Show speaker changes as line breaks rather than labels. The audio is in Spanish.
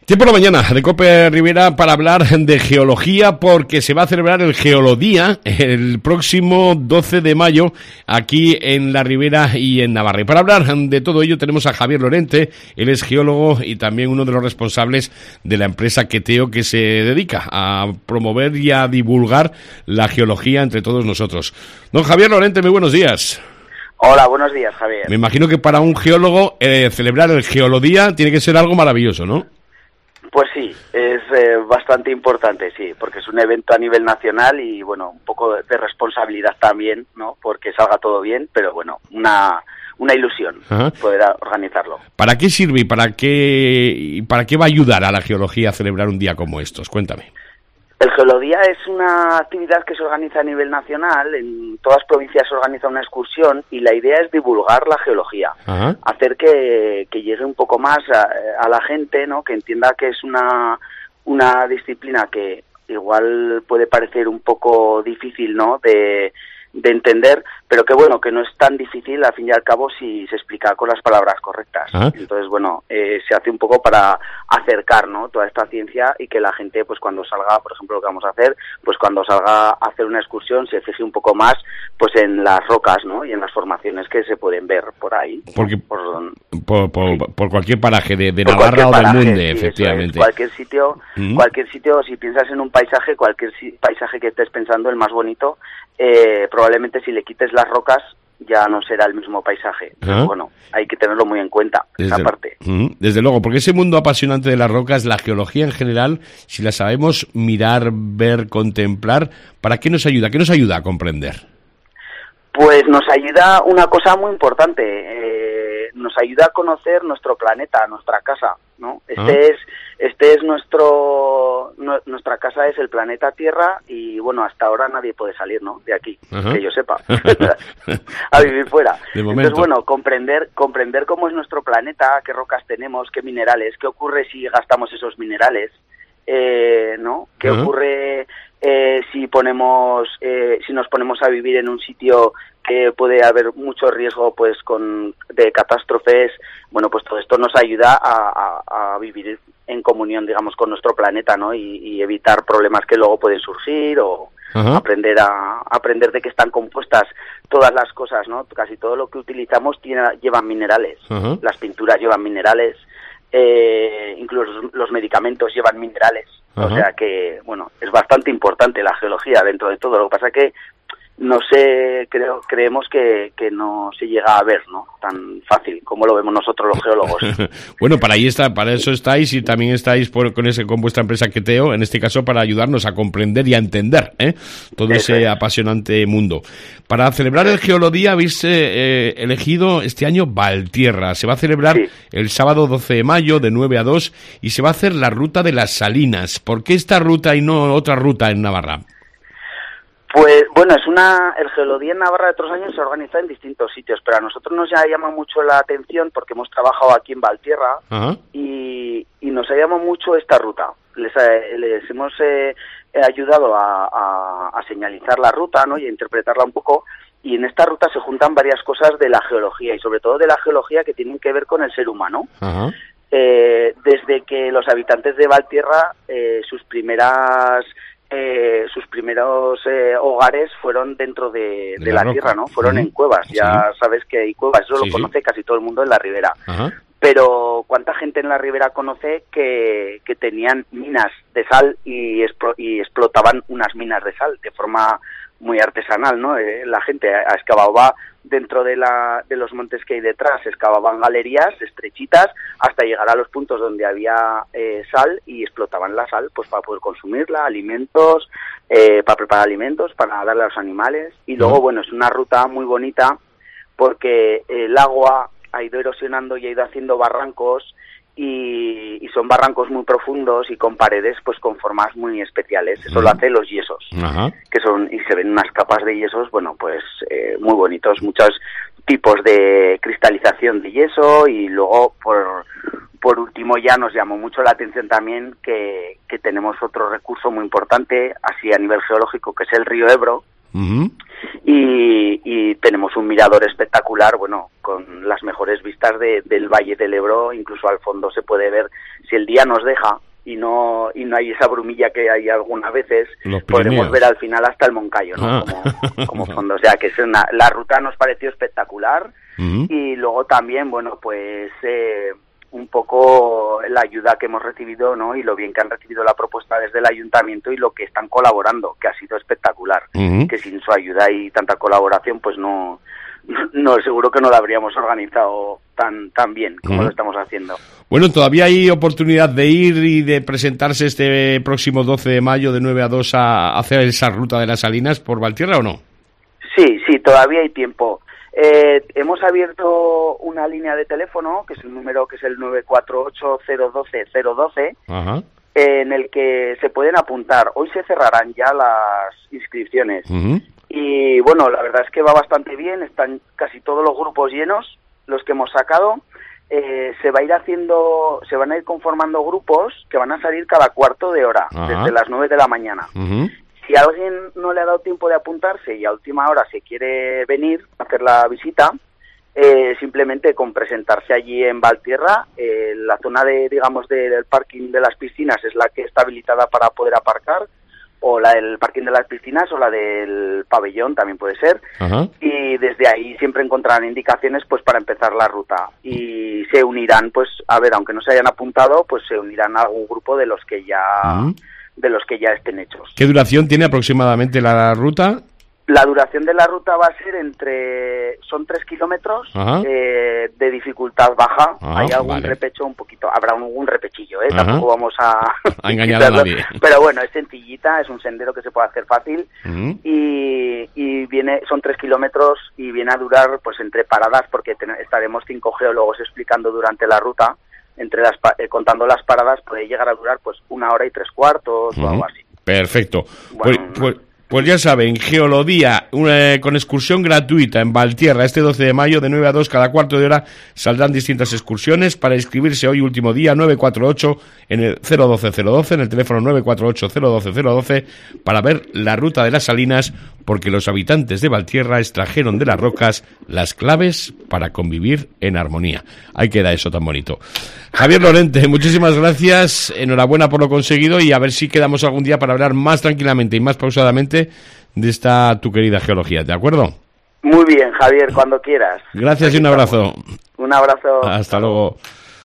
Tiempo de la mañana de COPE Rivera para hablar de geología, porque se va a celebrar el Geolodía el próximo 12 de mayo aquí en la Ribera y en Navarra. Y para hablar de todo ello tenemos a Javier Lorente. Él es geólogo y también uno de los responsables de la empresa Queteo, que se dedica a promover y a divulgar la geología entre todos nosotros. Don Javier Lorente, muy buenos días.
Hola, buenos días, Javier.
Me imagino que para un geólogo celebrar el Geolodía tiene que ser algo maravilloso, ¿no?
Pues sí, es bastante importante, sí, porque es un evento a nivel nacional y, bueno, un poco de responsabilidad también, ¿no? Porque salga todo bien, pero, bueno, una ilusión poder organizarlo.
¿Para qué sirve y para qué va a ayudar a la geología a celebrar un día como estos? Cuéntame.
El Geolodía es una actividad que se organiza a nivel nacional, en todas las provincias se organiza una excursión y la idea es divulgar la geología, hacer que llegue un poco más a la gente, ¿no? Que entienda que es una disciplina que igual puede parecer un poco difícil, ¿no? de entender, pero que bueno, que no es tan difícil al fin y al cabo si se explica con las palabras correctas. Entonces, bueno, se hace un poco para acercar, ¿no? Toda esta ciencia y que la gente, pues cuando salga, por ejemplo, lo que vamos a hacer, pues cuando salga a hacer una excursión se fije un poco más, pues en las rocas, ¿no? Y en las formaciones que se pueden ver por ahí.
Porque por cualquier paraje de Navarra o del mundo, efectivamente.
Cualquier sitio, si piensas en un paisaje, cualquier paisaje que estés pensando, el más bonito, probablemente si le quites las rocas ya no será el mismo paisaje. Bueno, hay que tenerlo muy en cuenta, esa parte.
Desde luego, porque ese mundo apasionante de las rocas, la geología en general, si la sabemos mirar, ver, contemplar, ¿para qué nos ayuda? ¿Qué nos ayuda a comprender?
Pues nos ayuda una cosa muy importante, nos ayuda a conocer nuestro planeta, nuestra casa, ¿no? Este es nuestra casa, es el planeta Tierra y, bueno, hasta ahora nadie puede salir, ¿no? De aquí, que yo sepa, a vivir fuera. Entonces, bueno, comprender cómo es nuestro planeta, qué rocas tenemos, qué minerales, qué ocurre si gastamos esos minerales, ¿no? ¿Qué ocurre si nos ponemos a vivir en un sitio que puede haber mucho riesgo, pues de catástrofes? Bueno, pues todo esto nos ayuda a vivir en comunión, digamos, con nuestro planeta, ¿no? Y evitar problemas que luego pueden surgir o aprender de qué están compuestas todas las cosas, ¿no? Casi todo lo que utilizamos llevan minerales. Las pinturas llevan minerales, incluso los medicamentos llevan minerales. O sea que, bueno, es bastante importante la geología dentro de todo. Lo que pasa es que no sé, creemos que no se llega a ver, ¿no? Tan fácil como lo vemos nosotros los geólogos.
Bueno, para eso estáis y también estáis con vuestra empresa Queteo, en este caso para ayudarnos a comprender y a entender todo ese apasionante mundo. Para celebrar el Geolodía habéis elegido este año Valtierra. Se va a celebrar el sábado 12 de mayo de 9 a 2 y se va a hacer la ruta de las Salinas. ¿Por qué esta ruta y no otra ruta en Navarra?
Pues bueno, el Geolodía en Navarra de otros años se organiza en distintos sitios, pero a nosotros nos llama mucho la atención porque hemos trabajado aquí en Valtierra y nos ha llamado mucho esta ruta. Les hemos ayudado a señalizar la ruta, ¿no? Y a interpretarla un poco, y en esta ruta se juntan varias cosas de la geología y sobre todo de la geología que tienen que ver con el ser humano. Desde que los habitantes de Valtierra, sus primeros hogares fueron dentro de la tierra, ¿no? Fueron en cuevas. Ya sabes que hay cuevas, eso lo conoce casi todo el mundo en la Ribera. Pero ¿cuánta gente en la Ribera conoce que tenían minas de sal y explotaban unas minas de sal de forma muy artesanal, ¿no? La gente excavaba dentro de los montes que hay detrás, excavaban galerías estrechitas hasta llegar a los puntos donde había sal y explotaban la sal pues para poder consumirla, alimentos, para preparar alimentos, para darle a los animales. Y luego, bueno, es una ruta muy bonita porque el agua ha ido erosionando y ha ido haciendo barrancos y son barrancos muy profundos y con paredes pues con formas muy especiales. Eso lo hacen los yesos, que y se ven unas capas de yesos, bueno, pues muy bonitos, muchos tipos de cristalización de yeso. Y luego por último ya nos llamó mucho la atención también que tenemos otro recurso muy importante así a nivel geológico, que es el río Ebro, y tenemos un mirador espectacular, bueno, con las mejores vistas del Valle del Ebro. Incluso al fondo se puede ver, si el día nos deja y no hay esa brumilla que hay algunas veces, podremos ver al final hasta el Moncayo, ¿no? Como fondo. O sea, que la ruta nos pareció espectacular. Y luego también, bueno, pues un poco la ayuda que hemos recibido, ¿no? Y lo bien que han recibido la propuesta desde el ayuntamiento y lo que están colaborando, que ha sido espectacular. Que sin su ayuda y tanta colaboración, pues no seguro que no lo habríamos organizado tan bien como lo estamos haciendo.
Bueno, todavía hay oportunidad de ir y de presentarse este próximo 12 de mayo de 9 a 2 a hacer esa ruta de las Salinas por Valtierra, ¿o no?
Sí, todavía hay tiempo. Hemos abierto una línea de teléfono, que es el número, que es el 948-012-012, en el que se pueden apuntar. Hoy se cerrarán ya las inscripciones. Y bueno, la verdad es que va bastante bien, están casi todos los grupos llenos, los que hemos sacado. Se van a ir conformando grupos que van a salir cada cuarto de hora, desde las 9 de la mañana. Si a alguien no le ha dado tiempo de apuntarse y a última hora se quiere venir a hacer la visita, simplemente con presentarse allí en Valtierra, la zona del parking de las piscinas es la que está habilitada para poder aparcar, o la del parking de las piscinas o la del pabellón también puede ser. Y desde ahí siempre encontrarán indicaciones pues para empezar la ruta, y se unirán, pues a ver, aunque no se hayan apuntado, pues se unirán a algún grupo de los que ya estén hechos. ¿Qué
duración tiene aproximadamente la ruta?
La duración de la ruta va a ser son 3 kilómetros de dificultad baja. Hay algún repecho un poquito, habrá algún repechillo, tampoco vamos a
engañar a nadie.
Pero bueno, es sencillita, es un sendero que se puede hacer fácil, y son 3 kilómetros y viene a durar pues entre paradas, porque estaremos 5 geólogos explicando durante la ruta. Contando las paradas puede llegar a durar pues 1 hora y 3/4 o algo así.
Perfecto. Bueno, pues ya saben, Geolodía, con excursión gratuita en Valtierra este 12 de mayo de 9 a 2 cada cuarto de hora. Saldrán distintas excursiones. Para inscribirse hoy, último día, 948 en el 012-012, en el teléfono 948-012-012, para ver la ruta de las Salinas, porque los habitantes de Valtierra extrajeron de las rocas las claves para convivir en armonía. Ahí queda eso tan bonito. Javier Lorente, muchísimas gracias, enhorabuena por lo conseguido, y a ver si quedamos algún día para hablar más tranquilamente y más pausadamente de esta tu querida geología, ¿de acuerdo?
Muy bien, Javier, cuando quieras.
Gracias y un abrazo.
Un abrazo.
Hasta luego.